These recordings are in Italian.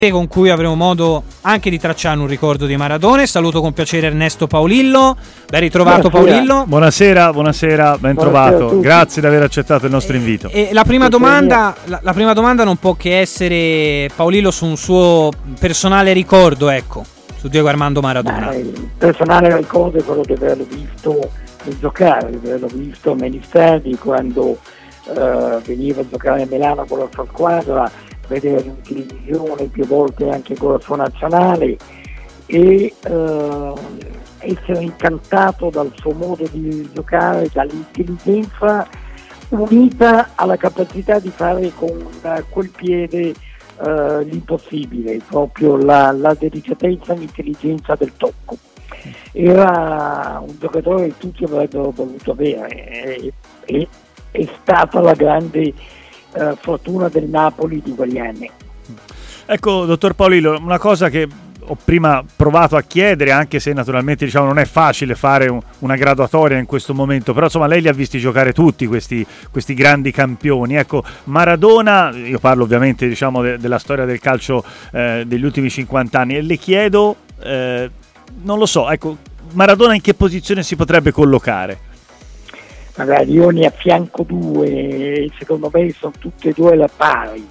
con cui avremo modo anche di tracciare un ricordo di Maradona. Saluto con piacere Ernesto Paolillo. Ben ritrovato. Paolillo. Buonasera, ben trovato. Grazie di aver accettato il nostro invito. E la prima domanda non può che essere, Paolillo, su un suo personale ricordo, ecco, su Diego Armando Maradona. Il personale ricordo è quello di averlo visto giocare, di averlo visto negli stadi quando veniva a giocare a Milano con la sua squadra, vedere in televisione più volte anche con la sua nazionale e essere incantato dal suo modo di giocare, dall'intelligenza unita alla capacità di fare con quel piede l'impossibile, proprio la delicatezza e l'intelligenza del tocco. Era un giocatore che tutti avrebbero voluto avere e è stata la grande fortuna del Napoli di quegli anni. Ecco, dottor Paolillo, una cosa che ho prima provato a chiedere, anche se naturalmente non è facile fare una graduatoria in questo momento, però insomma lei li ha visti giocare tutti questi grandi campioni. Ecco, Maradona, io parlo ovviamente della storia del calcio degli ultimi 50 anni, e le chiedo, non lo so, ecco, Maradona in che posizione si potrebbe collocare? Magari io ne affianco due, secondo me sono tutte e due la pari,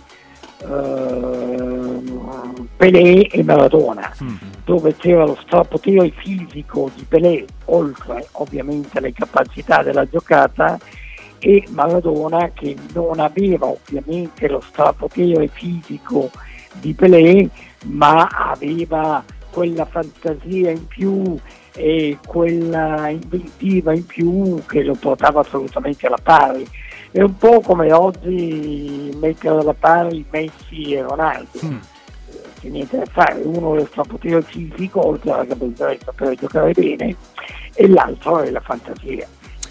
Pelé e Maradona, dove c'era lo strapotere fisico di Pelé, oltre ovviamente alle capacità della giocata, e Maradona che non aveva ovviamente lo strapotere fisico di Pelé, ma aveva quella fantasia in più e quella inventiva in più che lo portava assolutamente alla pari. È un po' come oggi mettere alla pari Messi e Ronaldo. C'è niente da fare, uno è il strapotere fisico oltre alla capacità di sapere giocare bene e l'altro è la fantasia.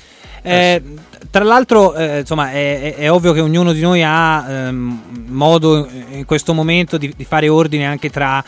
Tra l'altro insomma è ovvio che ognuno di noi ha modo in questo momento di fare ordine anche tra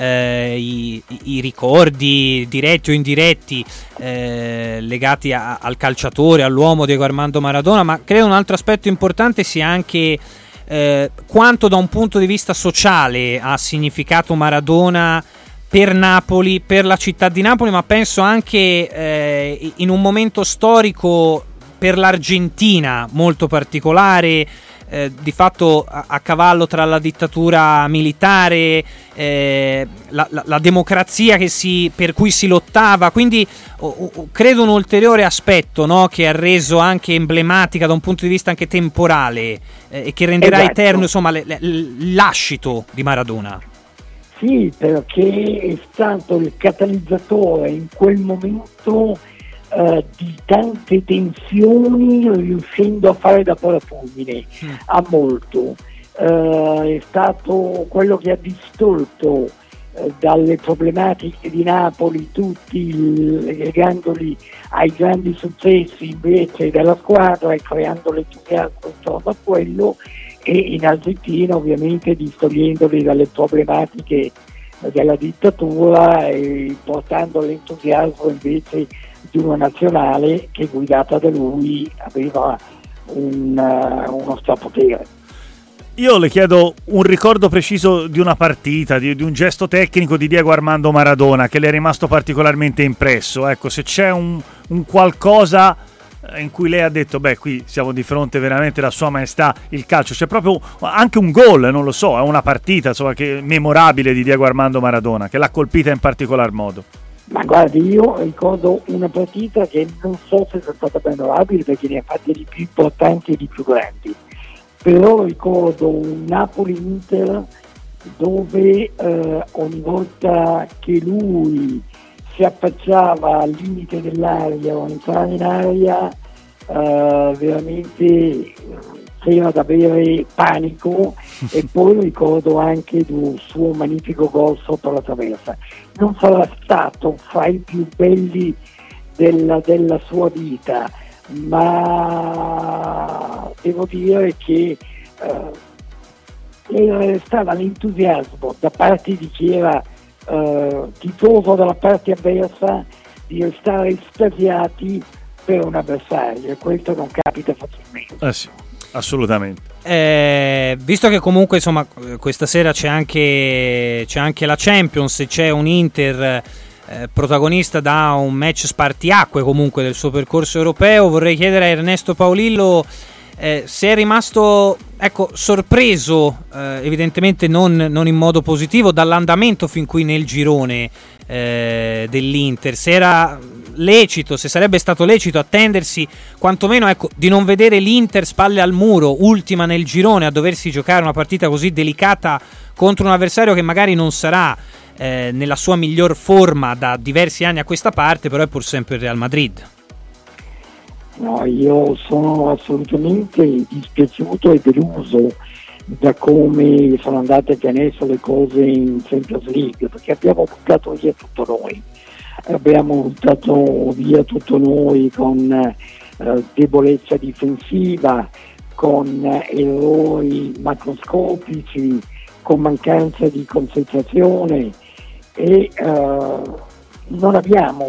i ricordi diretti o indiretti legati al calciatore, all'uomo Diego Armando Maradona, ma credo un altro aspetto importante sia anche quanto da un punto di vista sociale ha significato Maradona per Napoli, per la città di Napoli, ma penso anche in un momento storico per l'Argentina molto particolare, di fatto a cavallo tra la dittatura militare, la democrazia per cui si lottava, quindi credo un ulteriore aspetto, no, che ha reso anche emblematica da un punto di vista anche temporale e che renderà eterno insomma l'ascito di Maradona. Sì, perché è stato il catalizzatore in quel momento di tante tensioni, riuscendo a fare da parafulmine a molto. È stato quello che ha distolto dalle problematiche di Napoli tutti, legandoli ai grandi successi invece della squadra e creando l'entusiasmo intorno a quello, e in Argentina ovviamente distogliendoli dalle problematiche della dittatura e portando l'entusiasmo invece di una nazionale che guidata da lui aveva uno strapotere. Io le chiedo un ricordo preciso di una partita, di un gesto tecnico di Diego Armando Maradona che le è rimasto particolarmente impresso. Ecco, se c'è un qualcosa in cui lei ha detto, qui siamo di fronte veramente alla sua maestà, il calcio, c'è proprio anche un gol, non lo so, è una partita insomma che memorabile di Diego Armando Maradona, che l'ha colpita in particolar modo. Ma guardi, io ricordo una partita che non so se sia stata memorabile perché ne ha fatte di più importanti e di più grandi, però ricordo un Napoli-Inter dove ogni volta che lui si affacciava al limite dell'area o entrare in area veramente c'era da avere panico. E poi ricordo anche di un suo magnifico gol sotto la traversa. Non sarà stato fra i più belli della sua vita, ma devo dire che stava l'entusiasmo da parte di chi era tifoso dalla parte avversa di restare estasiati per un avversario, e questo non capita facilmente. Sì, assolutamente. Visto che comunque insomma questa sera c'è anche la Champions e c'è un Inter protagonista da un match spartiacque comunque del suo percorso europeo, vorrei chiedere a Ernesto Paolillo se è rimasto sorpreso, evidentemente non in modo positivo, dall'andamento fin qui nel girone dell'Inter, se era lecito, se sarebbe stato lecito attendersi quantomeno di non vedere l'Inter spalle al muro, ultima nel girone, a doversi giocare una partita così delicata contro un avversario che magari non sarà nella sua miglior forma da diversi anni a questa parte, però è pur sempre il Real Madrid. No, io sono assolutamente dispiaciuto e deluso da come sono andate adesso le cose in Champions League, perché abbiamo buttato via tutto noi con debolezza difensiva, con errori macroscopici, con mancanza di concentrazione e non abbiamo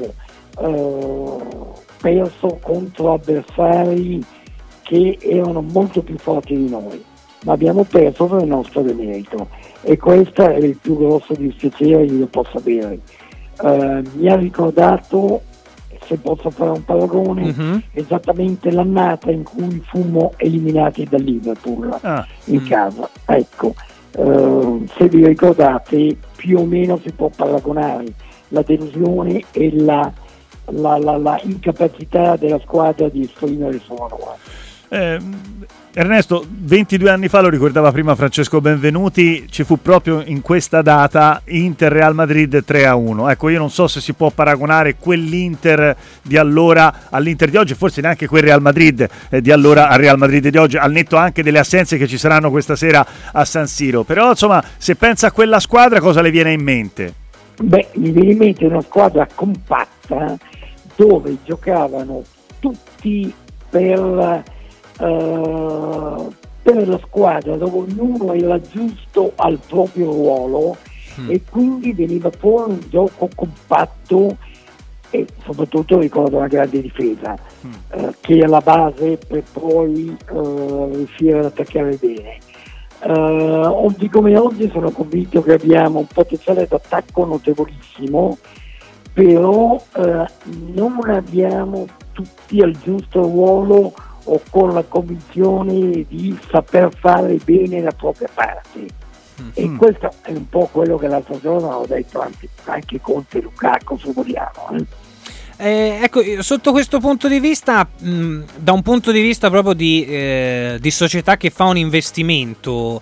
perso contro avversari che erano molto più forti di noi, ma abbiamo perso per il nostro demerito, e questo è il più grosso dispiacere che io possa avere. Mi ha ricordato, se posso fare un paragone, esattamente l'annata in cui fummo eliminati dal Liverpool in casa. Ecco, se vi ricordate, più o meno si può paragonare la delusione e la incapacità della squadra di esprimere il suo valore. Ernesto, 22 anni fa, lo ricordava prima Francesco Benvenuti, ci fu proprio in questa data Inter-Real Madrid 3-1. Ecco, io non so se si può paragonare quell'Inter di allora all'Inter di oggi, forse neanche quel Real Madrid di allora al Real Madrid di oggi, al netto anche delle assenze che ci saranno questa sera a San Siro. Però, insomma, se pensa a quella squadra, cosa le viene in mente? Beh, mi viene in mente una squadra compatta dove giocavano tutti per la squadra, dove ognuno era giusto al proprio ruolo e quindi veniva fuori un gioco compatto e soprattutto ricordo una grande difesa che è la base per poi riuscire ad attaccare bene. Oggi come oggi sono convinto che abbiamo un potenziale d'attacco notevolissimo, però non abbiamo tutti al giusto ruolo o con la convinzione di saper fare bene la propria parte. E questo è un po' quello che l'altro giorno hanno detto anche Conte e Lukaku, se vogliamo. Ecco, sotto questo punto di vista, da un punto di vista proprio di società che fa un investimento,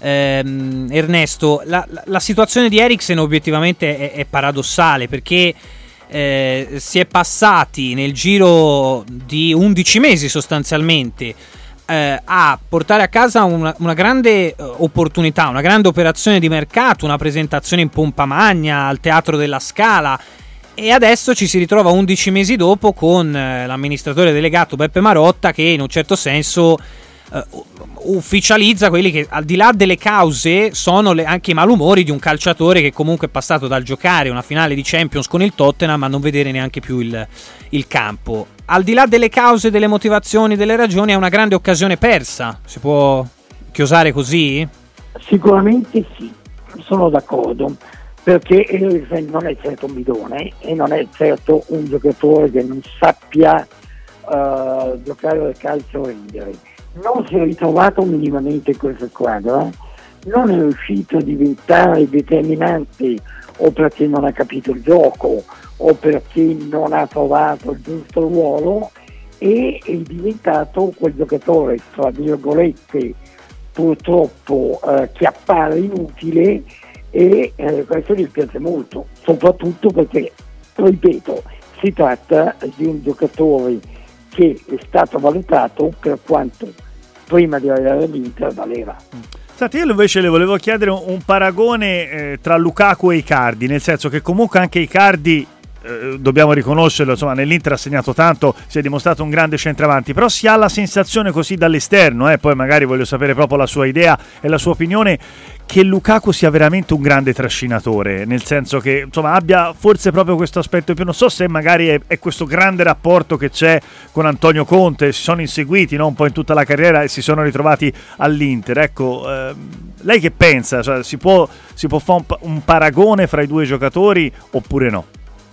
Ernesto, la situazione di Eriksen obiettivamente è paradossale, perché si è passati nel giro di 11 mesi sostanzialmente a portare a casa una grande opportunità, una grande operazione di mercato, una presentazione in pompa magna al Teatro della Scala, e adesso ci si ritrova 11 mesi dopo con l'amministratore delegato Beppe Marotta che in un certo senso ufficializza quelli che, al di là delle cause, sono anche i malumori di un calciatore che comunque è passato dal giocare una finale di Champions con il Tottenham a non vedere neanche più il campo. Al di là delle cause, delle motivazioni, delle ragioni, è una grande occasione persa, si può chiosare così? Sicuramente sì, sono d'accordo, perché Eriksen non è certo un bidone e non è certo un giocatore che non sappia giocare al calcio e rendere. Non si è ritrovato minimamente in questa squadra, non è riuscito a diventare determinante o perché non ha capito il gioco o perché non ha trovato il giusto ruolo, e è diventato quel giocatore, tra virgolette, purtroppo che appare inutile, e questo gli piace molto, soprattutto perché, ripeto, si tratta di un giocatore che è stato valutato per quanto prima di arrivare all'Inter valeva. Senti, io invece le volevo chiedere un paragone tra Lukaku e Icardi, nel senso che comunque anche Icardi dobbiamo riconoscerlo, insomma nell'Inter ha segnato tanto, si è dimostrato un grande centravanti, però si ha la sensazione così dall'esterno, poi magari voglio sapere proprio la sua idea e la sua opinione, che Lukaku sia veramente un grande trascinatore, nel senso che insomma abbia forse proprio questo aspetto in più. Non so se magari è questo grande rapporto che c'è con Antonio Conte, si sono inseguiti, no, un po' in tutta la carriera e si sono ritrovati all'Inter. Ecco, lei che pensa? Cioè, si può fare un paragone fra i due giocatori oppure no?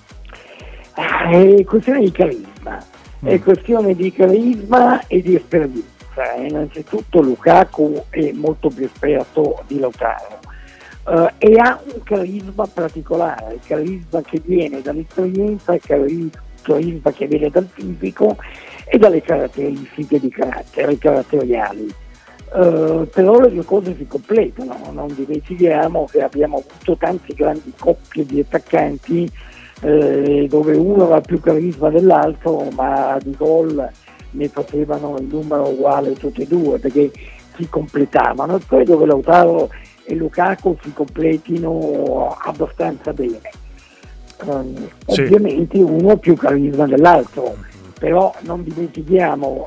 È questione di carisma, è questione di carisma e di esperienza. Innanzitutto Lukaku è molto più esperto di Lautaro e ha un carisma particolare, il carisma che viene dall'esperienza, il carisma che viene dal fisico e dalle caratteristiche di carattere caratteriali. Però le due cose si completano, non dimentichiamo che abbiamo avuto tante grandi coppie di attaccanti dove uno aveva più carisma dell'altro, ma di gol ne facevano il numero uguale tutti e due, perché si completavano, e poi dove Lautaro e Lukaku si completino abbastanza bene. Sì. Ovviamente uno ha più carisma dell'altro, però non dimentichiamo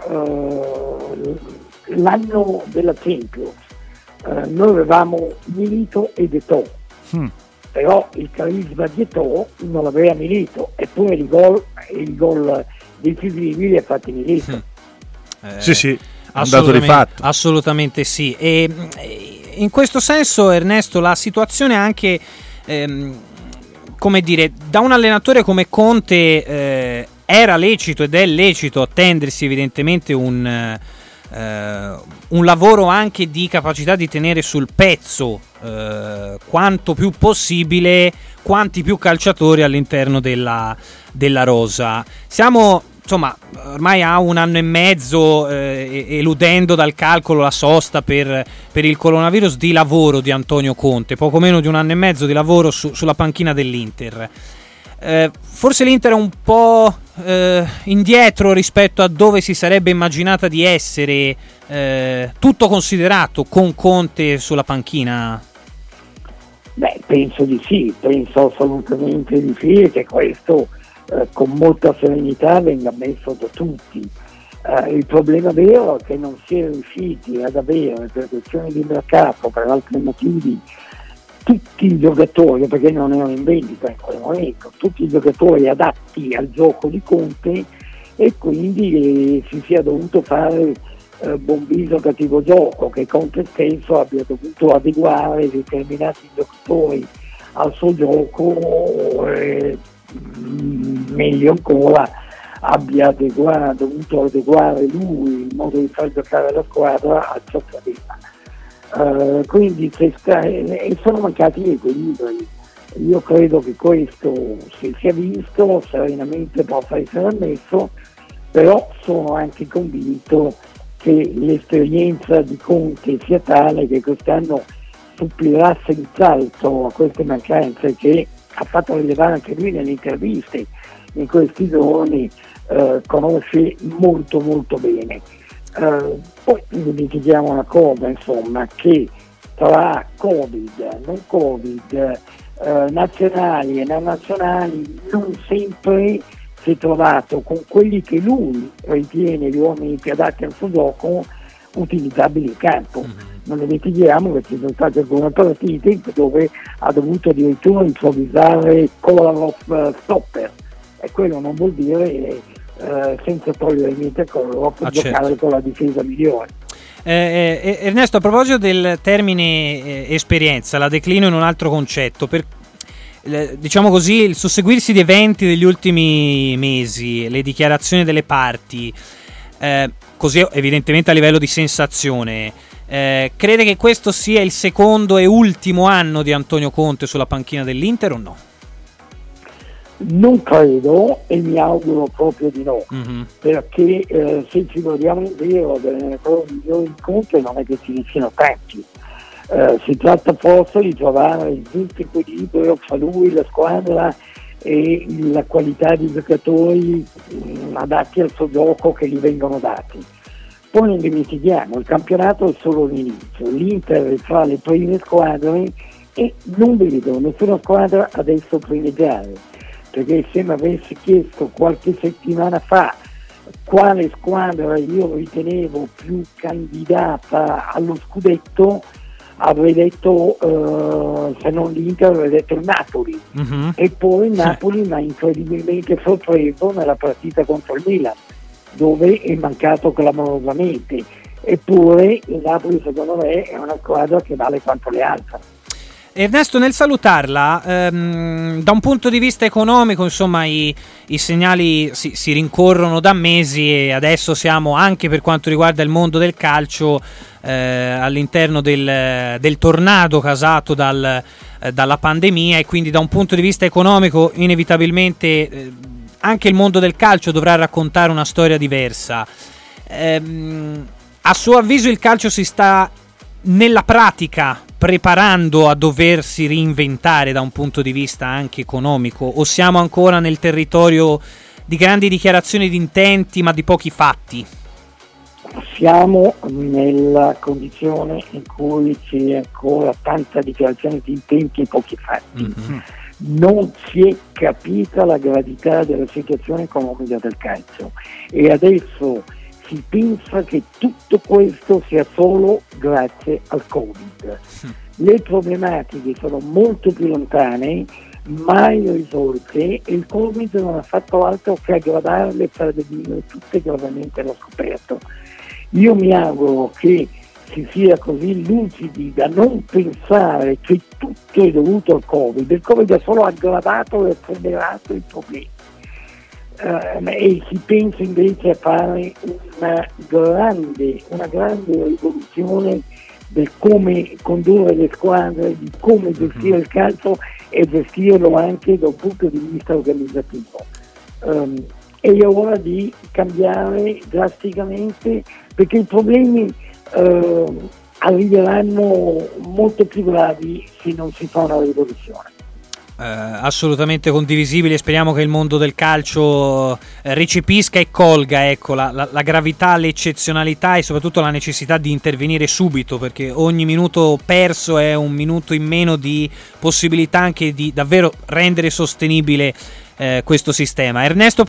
l'anno della Champions, noi avevamo Milito ed Eto'o, però il carisma di Eto'o non l'aveva Milito, eppure il gol decisivi li ha fatti Milito. Sì, un dato di fatto. Assolutamente sì. E in questo senso, Ernesto, la situazione anche, come dire, da un allenatore come Conte era lecito ed è lecito attendersi evidentemente un lavoro anche di capacità di tenere sul pezzo quanto più possibile quanti più calciatori all'interno della rosa. Siamo insomma ormai a un anno e mezzo, eludendo dal calcolo la sosta per il coronavirus, di lavoro di Antonio Conte, poco meno di un anno e mezzo di lavoro sulla panchina dell'Inter. Forse l'Inter è un po' indietro rispetto a dove si sarebbe immaginata di essere, tutto considerato, con Conte sulla panchina. Beh, penso di sì, penso assolutamente di sì, e che questo con molta serenità venga messo da tutti. Il problema vero è che non si è riusciti ad avere, per questioni di mercato, per altri motivi, tutti i giocatori, perché non erano in vendita in quel momento, tutti i giocatori adatti al gioco di Conte, e quindi si sia dovuto fare buon viso cattivo gioco, che Conte stesso abbia dovuto adeguare determinati giocatori al suo gioco, meglio ancora abbia dovuto adeguare lui il modo di far giocare la squadra a ciò che aveva. Quindi sono mancati gli equilibri. Io credo che questo si sia visto, serenamente possa essere ammesso, però sono anche convinto che l'esperienza di Conte sia tale che quest'anno supplirà senz'altro a queste mancanze, che ha fatto rilevare anche lui nelle interviste in questi giorni, conosce molto molto bene. Poi dimentichiamo una cosa, insomma, che tra Covid, non Covid, nazionali e non nazionali, non sempre si è trovato con quelli che lui ritiene gli uomini più adatti al suo gioco utilizzabili in campo. Non dimentichiamo che ci sono state alcune partite dove ha dovuto addirittura improvvisare Kolarov stopper, e quello non vuol dire senza togliere niente a Kolarov giocare certo con la difesa migliore. Ernesto, a proposito del termine esperienza, la declino in un altro concetto. Diciamo così, il susseguirsi di eventi degli ultimi mesi, le dichiarazioni delle parti, così evidentemente a livello di sensazione, crede che questo sia il secondo e ultimo anno di Antonio Conte sulla panchina dell'Inter o no? Non credo, e mi auguro proprio di no, perché se ci guardiamo in vero delle cose migliori di Conte non è che ce ne siano tanti. Si tratta forse di trovare il giusto equilibrio fra lui, la squadra e la qualità di giocatori adatti al suo gioco che gli vengono dati. Poi non dimentichiamo, il campionato è solo l'inizio, l'Inter è fra le prime squadre e non vedo nessuna squadra adesso primeggiare. perché se mi avessi chiesto qualche settimana fa quale squadra io ritenevo più candidata allo scudetto, avrei detto, se non l'Inter, avrei detto il Napoli. E poi il Napoli mi ha incredibilmente sorpreso nella partita contro il Milan, dove è mancato clamorosamente. Eppure il Napoli, secondo me, è una squadra che vale quanto le altre. Ernesto, nel salutarla, da un punto di vista economico, insomma, i segnali si rincorrono da mesi, e adesso siamo, anche per quanto riguarda il mondo del calcio, all'interno del tornado causato dalla pandemia, e quindi da un punto di vista economico inevitabilmente anche il mondo del calcio dovrà raccontare una storia diversa. A suo avviso il calcio si sta nella pratica preparando a doversi reinventare da un punto di vista anche economico, o siamo ancora nel territorio di grandi dichiarazioni di intenti ma di pochi fatti? Siamo nella condizione in cui c'è ancora tanta dichiarazione di intenti e pochi fatti. Non si è capita la gravità della situazione economica del calcio, e adesso si pensa che tutto questo sia solo grazie al Covid. Le problematiche sono molto più lontane, mai risolte, e il Covid non ha fatto altro che aggravarle e far venire tutte gravemente allo scoperto. Io mi auguro che si sia così lucidi da non pensare che tutto è dovuto al Covid. Il Covid ha solo aggravato e accelerato i problemi. E si pensa invece a fare una grande rivoluzione del come condurre le squadre, di come gestire il calcio e gestirlo anche da un punto di vista organizzativo. È ora di cambiare drasticamente, perché i problemi arriveranno molto più gravi se non si fa una rivoluzione. Assolutamente condivisibile. Speriamo che il mondo del calcio recepisca e colga, ecco, la gravità, l'eccezionalità e soprattutto la necessità di intervenire subito, perché ogni minuto perso è un minuto in meno di possibilità anche di davvero rendere sostenibile questo sistema. Ernesto